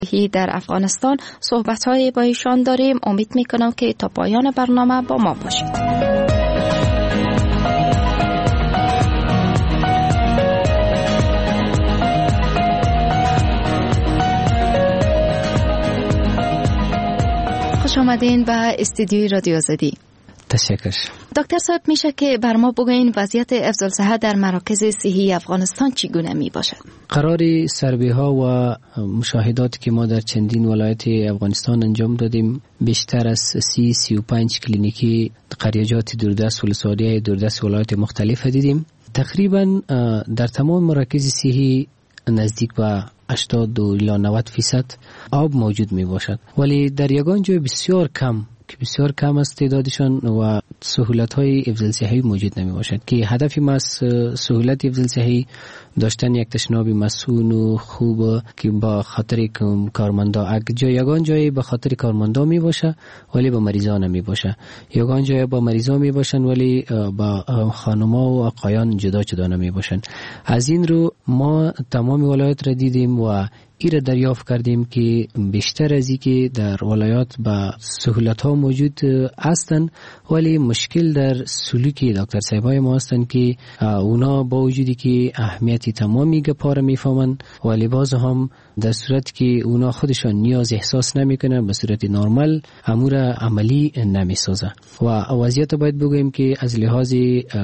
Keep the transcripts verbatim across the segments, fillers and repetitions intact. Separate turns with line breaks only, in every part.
در افغانستان صحبت‌های با ایشان داریم. امید میکنم که تا پایان برنامه با ما باشید. خوش آمدین به استودیوی رادیو آزادی.
تشکر.
دکتر صاحب، میشه که بر ما بگوین وضعیت افضل صحت در مراکز صحی افغانستان چگونه می باشد؟
قرار سروی ها و مشاهداتی که ما در چندین ولایت افغانستان انجام دادیم، بیشتر از سی سی و پنج کلینیکی قریجات دوردست ولسوالی دوردست ولایت مختلف دیدیم. تقریبا در تمام مراکز صحی نزدیک به هشتاد الی نود فیصد آب موجود می باشد، ولی در یگان جای بسیار کم که بسیار کم است تعدادشان و سهولت های افضل صحی موجود نمی باشد که هدف ما از سهولت افضل صحی داشتن یک تشناب مسئول و خوب که با خاطر کارمندا، اگه جای یگان جایی به خاطر کارمندا می باشه ولی با مریضان نمی باشه، یگان جایی با مریضان می باشن ولی با خانما و آقایان جدا جدا نمی باشن. از این رو ما تمام ولایات را دیدیم و این را دریافت کردیم که بیشتر از این که در ولایات با سهولت ها موجود هستند ولی مشکل در سلوکی دکتر صاحبای ما هستند که اونا با وجودی که اهمیت تمامی گپا را میفهمند ولی باز هم در صورت که اونا خودشان نیاز احساس نمیکنن به صورت نرمال امور عملی نمیسازه و وضعیت باید بگوییم که از لحاظ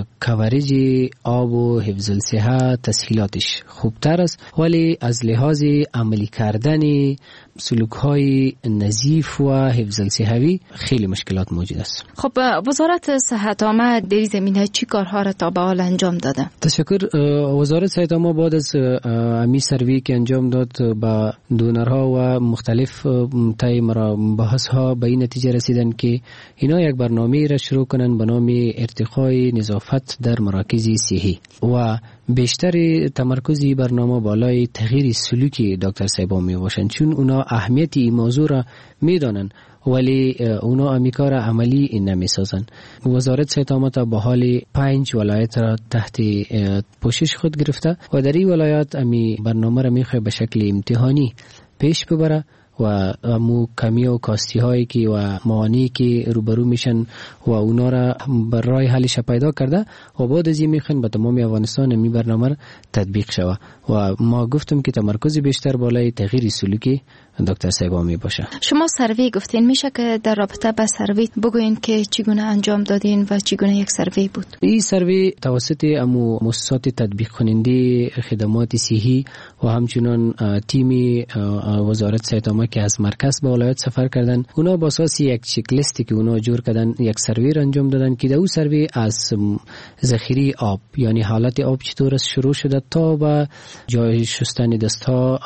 کوریج آب و حفظ الصحت تسهیلاتش خوبتر است ولی از لحاظ عملی کردن سلوک های نظیف و حفظ الصحوی خیلی مشکلات موجود است.
خب وزارت صحت عامه در زمینه چی کارها را تا به حال انجام داده؟
تشکر. وزارت صحت عامه بعد از امی سروی که انجام داد با دونرها و مختلف تای بحث ها به این نتیجه رسیدن که اینا یک برنامه را شروع کنن به نام ارتقای نظافت در مراکز صحی و بیشتر تمرکزی برنامه بالای تغییر سلوکی دکتر صاحبا می باشند، چون اونا اهمیت این موضوع را می دانند ولی اونا امیکار عملی نمی سازن. وزارت صحت عامه تا به حال پنج ولایت را تحت پوشش خود گرفته و در این ولایت امی برنامه را می خواهد به شکل امتحانی پیش ببره و امو کمی و کاستی هایی که و موانعی که روبرو میشن و اونا را بر راه حلش پیدا کرده و بعد از این میخوان به تمام افغانستان می برنامه تطبیق شود و ما گفتم که تمرکز بیشتر بالای تغییر سلوکی دکتر صاحبا می باشه.
شما سروی گفتین، میشه که در رابطه با سروی بگوین که چگونه انجام دادین و چگونه یک سروی بود؟
این سروی توسط امو مؤسسات تطبیق کننده خدمات صحی و همچنان تیم وزارت صحت عامه که از مرکز به ولایت سفر کردن، اونا با اساس یک چک لیستی که اونا جور کردن یک سروی را انجام دادن که در اون سروی از ذخیره آب یعنی حالت آب چطور است شروع شده تا به جای شستن دستها،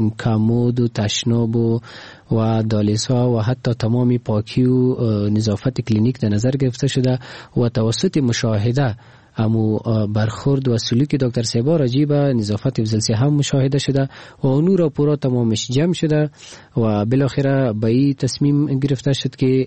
کمود و تشناب و و دالیسا و حتی تمامی پاکی و نظافت کلینیک در نظر گرفته شده و توسط مشاهده امو برخورد و سلوک دکتر صاحبا راجع به نظافت افضل صحت هم مشاهده شده و اون را پورا تمامش جمع شده و بالاخره به این تصمیم گرفته شد که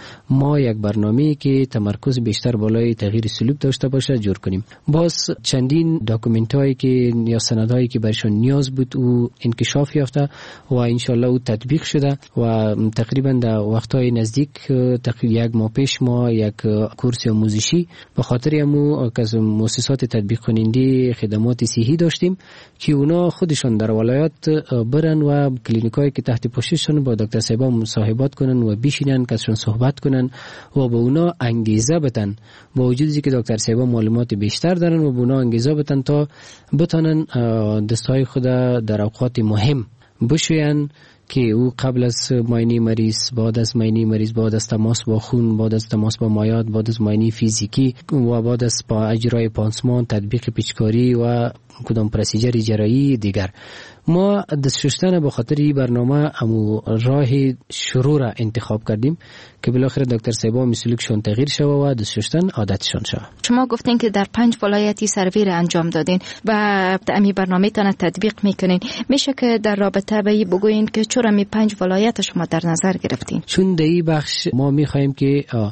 ما یک برنامه‌ای که تمرکز بیشتر بالای تغییر سلوک داشته باشه جور کنیم. باز چندین داکومنت هایی که یا سندهایی که برشان نیاز بود او انکشاف یافته و انشالله او تطبیق شده و تقریبا در وقتهای نزدیک تقریبا یک ماه پیش ما یک کورس آموزشی به خاطر امو از مؤسسات تطبیق کننده خدمات صحی داشتیم که اونا خودشان در ولایت برن و کلینیکایی که تحت پوشششون با دکتر صاحبا مصاحبت کنن و بشینن کسشون صحبت کنن و به اونا انگیزه بدن با وجودی که دکتر صاحبا معلومات بیشتر دارن و به اونا انگیزه بدن تا بتونن دستهای خود در اوقات مهم بشوین که او قبل از معاینه مریض، بعد از معاینه مریض، بعد از تماس با خون، بعد از تماس با مایعات، بعد از معاینه فیزیکی و بعد از با اجرای پانسمان، تطبیق پیچکاری و کدام پروسیجر جراحی دیگر. ما دست شستن به خاطر این برنامه امو راه شروع را انتخاب کردیم که بالاخره دکتر صاحبا مسلوکشون تغییر شود و دست شستن عادتشون شود.
شما گفتین که در پنج ولایتی سروی را انجام دادین و امی برنامه تان تطبیق میکنین. میشه که در رابطه به این بگوین که چرا می پنج ولایت شما در نظر گرفتین؟
چون در این بخش ما میخوایم که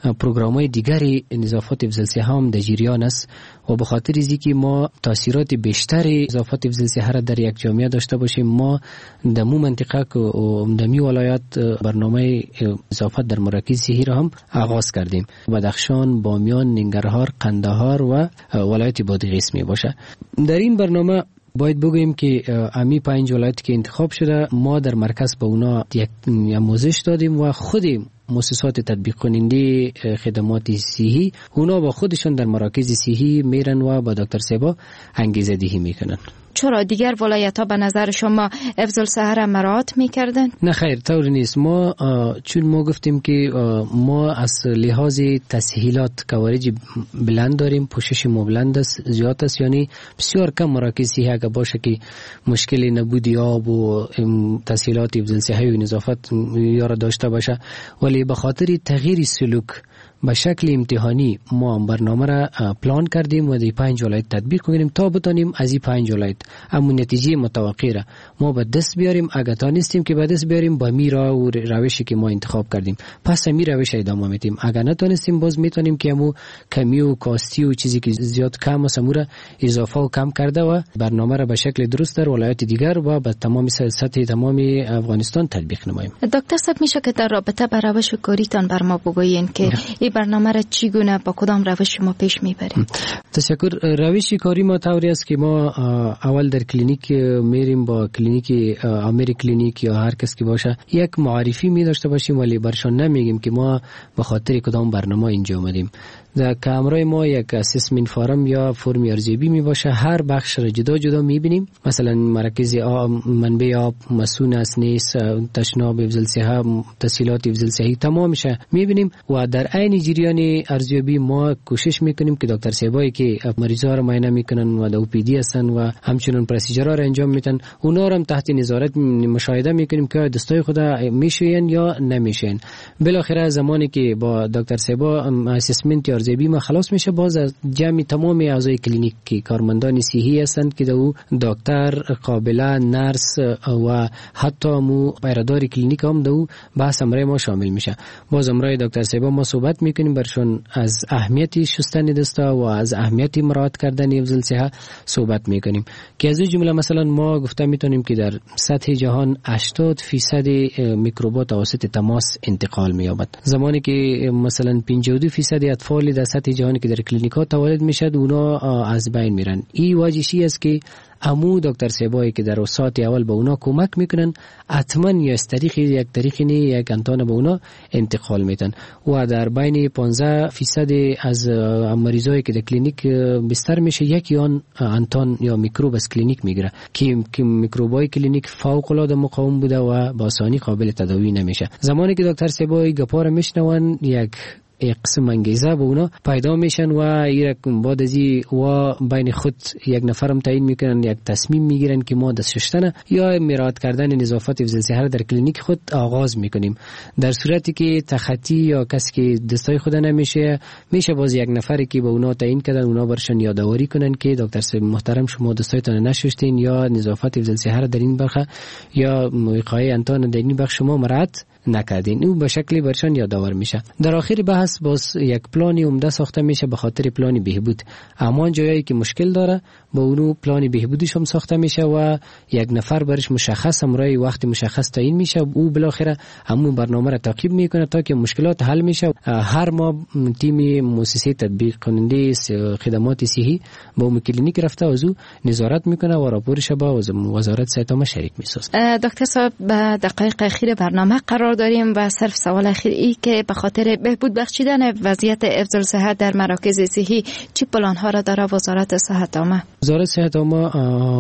پروگرام‌های دیگری نظافت افضل صحه هم در جریان است و به خاطر اینکه ما تاثیرات بیشتر نظافت افضل صحه را در یک جامعه داشته باشیم، ما در مو منطقه و دمی ولایت برنامه نظافت در مراکز صحی را هم آغاز کردیم. بدخشان، بامیان، ننگرهار، قندهار و ولایت بادغیس می باشه. در این برنامه باید بگوییم که امی پنج ولایت که انتخاب شده ما در مرکز به اونا یک آموزش دادیم و خود مؤسسات تطبیق کننده خدمات صحی اونا با خودشون در مراکز صحی میرن و با دکتر سیبا انگیزه دهی میکنن.
چرا دیگر ولایت ها به نظر شما افضل صحه را مراعات میکردن؟
نه خیر، طور نیست. ما چون ما گفتیم که ما از لحاظ تسهیلات کوارج بلند داریم، پوشش ما بلند است، زیاد است، یعنی بسیار کم مراکز صحی اگه باشه که مشکل نبودی آب و تسهیلات افضل صحه و نظافت یارا داشته باشه، ولی به خاطر تغییر سلوک به شکل امتحانی ما برنامه را پلان کردیم و در پنج ولایت تطبیق کنیم تا بتانیم از این پنج ولایت اما نتیجه متوقع را ما به دست بیاریم. اگه تا نیستیم که به دست بیاریم با میرا و روشی که ما انتخاب کردیم پس می روش ادامه میدیم. اگه نتونستیم باز میتونیم که همو کمی و کاستی و چیزی که زیاد کم است امور اضافه و کم کرده و برنامه را به شکل درست در ولایت دیگر و به تمام سطح تمام افغانستان تطبیق نماییم.
دکتر صاحب میشه که در رابطه با روش کاریتان بر ما بگویین که این برنامه را چگونه با کدام روش شما پیش میبریم؟
تشکر. روش کاری ما طوری است که ما اول در کلینیک میریم، با کلینیک امیر کلینیک یا هر کس که باشه یک معرفی می داشته باشیم، ولی برشان نمیگیم که ما به خاطر کدام برنامه اینجا اومدیم. در کامرای ما یک اسسمنت فارم یا فرم ارزیابی می باشه، هر بخش را جدا جدا می بینیم. مثلا مرکز آب، منبع آب، مسون است نیست، تشناب افضل صحه، تسهیلات افضل صحه تمامش می بینیم و در عین جریان ارزیابی ما کوشش میکنیم که دکتر سیبایی که مریضا را معاینه میکنن و د او پی دی هستن و همچنین پروسیجرها را انجام میدن اونا را هم تحت نظارت مشاهده میکنیم که دستای خدا میشوین یا نمیشوین. بالاخره زمانی که با دکتر سیبا اسسمنت ارزیابی ما خلاص میشه، باز از جمع تمام اعضای کلینیک که کارمندان صحی هستند که دو دکتر، قابله، نرس و حتی مو پیرادار کلینیک هم دو بحث امرای ما شامل میشه. باز امرای دکتر سیبا ما صحبت میکنیم برشون از اهمیت شستن دستا و از اهمیت مراعات کردن افضل صحه صحبت میکنیم که از این جمله مثلا ما گفته میتونیم که در سطح جهان هشتاد فیصد میکروبات توسط تماس انتقال مییابد، زمانی که مثلا پنجاه و دو فیصد اطفال در سطح جهانی که در کلینیکات تولد میشد اونا از بین میرن. این واجشی است که امو دکتر سیبایی که در ساعت اول به اونا کمک میکنن حتما یا از طریق یک طریق نه یک انتان به اونا انتقال میدن و در بین پانزده فیصد از مریضایی که در کلینیک بستر میشه یکی آن انتان یا میکروب از کلینیک میگیره که میکروبای کلینیک فوق العاده مقاوم بوده و با آسانی قابل تداوی نمیشه. زمانی که دکتر سیبایی گپا را میشنون یک یک قسم انگیزه به اونا پیدا میشن و ایرک بعد از این و بین خود یک نفرم تعیین میکنن، یک تصمیم میگیرن که ما دست شستن یا مراعات کردن نظافت افضل صحه در کلینیک خود آغاز میکنیم. در صورتی که تخطی یا کسی که دستای خود نمیشه میشه باز یک نفری که به اونا تعیین کردن اونا برشن یادآوری کنن که دکتر صاحب محترم شما دستایتان نشستین یا نظافت افضل صحه در این بخش یا وقایع انتان در این بخش شما مراعات نکردین. او به شکلی برشان یادآور میشه. در آخر بحث باز یک پلانی عمده ساخته میشه به خاطر پلانی بهبود. اما جایی که مشکل داره با اونو پلانی بهبودیش هم ساخته میشه و یک نفر برش مشخص امرای وقت مشخص تعیین میشه. او بالاخره همون برنامه را تعقیب میکنه تا که مشکلات حل میشه. هر ما تیم مؤسسه تطبیق کننده خدمات صحی با اون کلینیک رفته از او نظارت میکنه و راپورش با وزارت صحت ما شریک میسازه.
دکتر صاحب به دقایق اخیر برنامه قرار داریم و صرف سوال اخیر ای که به خاطر بهبود بخشیدن وضعیت افضل صحت در مراکز صحی چه پلان ها را داره وزارت صحت عامه؟
وزارت صحت عامه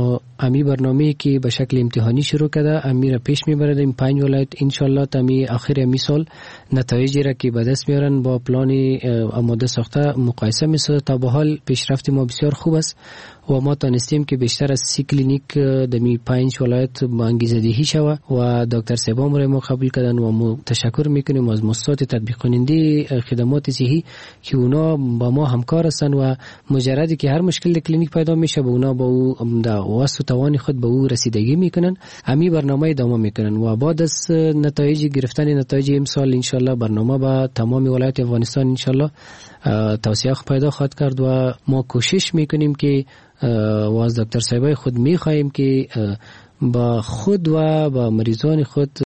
امی برنامه‌ای که به شکل امتحانی شروع کرده امی را پیش میبرد. این پنج ولایت ان شاء الله تا آخر امی سال نتایجی را که به دست میارن با پلان آماده ساخته مقایسه میسازه. تا به حال پیشرفت ما بسیار خوب است و ما تانستیم که بیشتر از سی کلینیک در می پنج ولایت با انگیزه دهی شود و دکتر صاحبان را ما قبول کردن و ما تشکر میکنیم از مؤسسات تطبیق کننده خدمات صحی که اونا با ما همکار هستند و مجردی که هر مشکل کلینیک پیدا میشه به اونا با او در واسط توان خود به او رسیدگی میکنن. امی برنامه ادامه میکنن و بعد از نتایج گرفتن نتایج امسال ان شاء الله برنامه با تمام ولایت افغانستان ان شاء الله توسعه پیدا خواهد کرد و ما کوشش میکنیم که و از دکتر صاحبای خود میخواهیم که با خود و با مریضان خود